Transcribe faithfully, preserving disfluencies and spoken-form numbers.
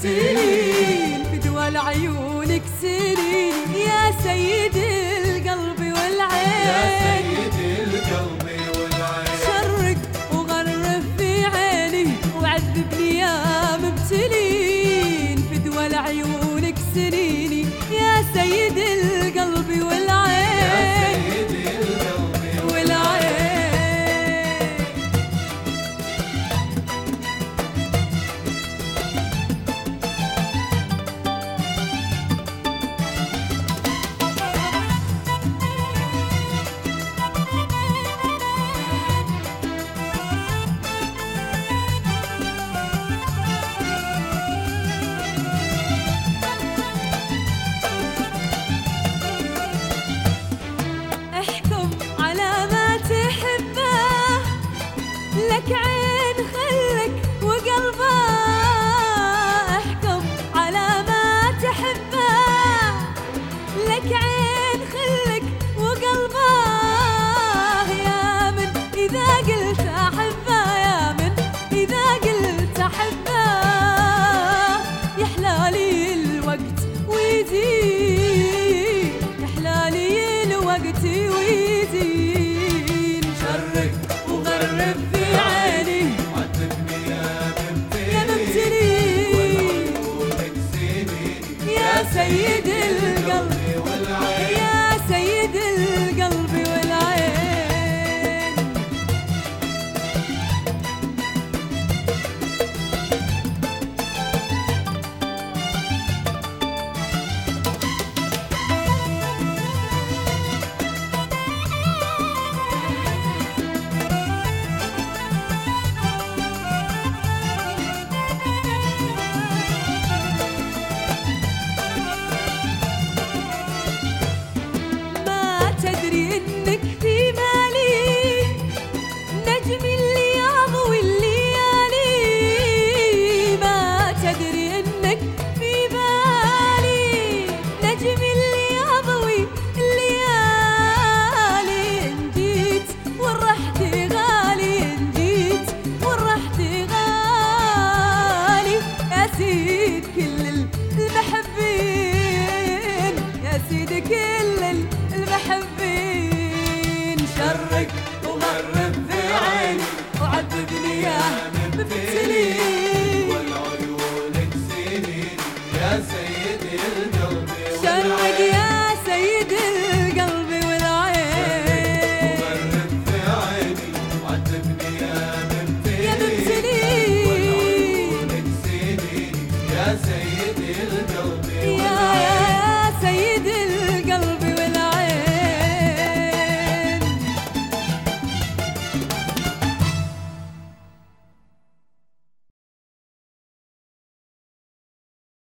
مبتلين فدوى لعيونك سنين يا سيد القلب والعين يا سيد القلب والعين شرق وغرف في عيني وعذبني يا مبتلين فدوى لعيونك سنيني يا سيد القلب والعين يا سيد القلب والعين لك عين خلك وقلبه احكم على ما تحبه لك عين خلك وقلبه يا من إذا قلت أحبه يا من إذا قلت أحبه يحلالي الوقت ويزين يحلالي الوقت ويزين شرك وغرب في عيني عذبني يا يا مبتلين مبتلين سنيني يا سيد القلب والعين يا سيد القلب والعين تدري انك في بالي نجم الليام والليالي ما تدري انك في بالي نجم الليام والليالي ان جيت ورحت غالي ان جيت ورحت غالي يا سيد كل المحبين يا سيد كل المحبين شرك وغرب في عيني وعذبني يا مبتلين والعيونك سنين يا سيد القلب شرك يا سيد القلب والعين وغرب في عيني وعذبني يا يا مبتلين مبتلين والعيونك سنين يا سيد